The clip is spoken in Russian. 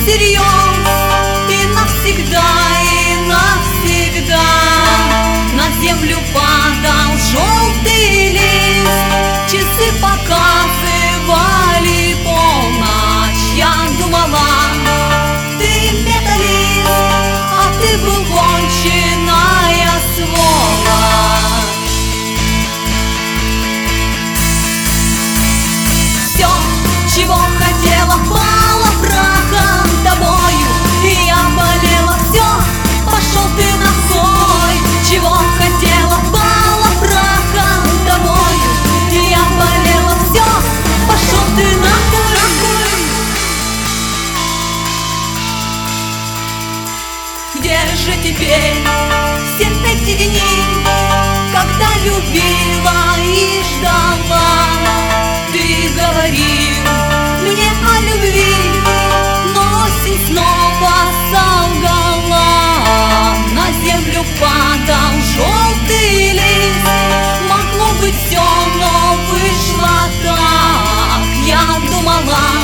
всерьез и навсегда, на землю падал желтый лист. Часы показывали полночь. Я думала, ты металлист, а ты был конченая сволочь. Все, чего хотела, пало прахом тобою, и я болела. Все, пошел ты нахуй. Чего хотела, пало прахом тобою, и я болела. Все, пошел ты нахуй. Где же теперь все эти дни, когда любила и ждала? Ты говорил мне о любви, но осень снова солгала. На землю падал желтый лист. Могло быть все, но вышло так. Я думала,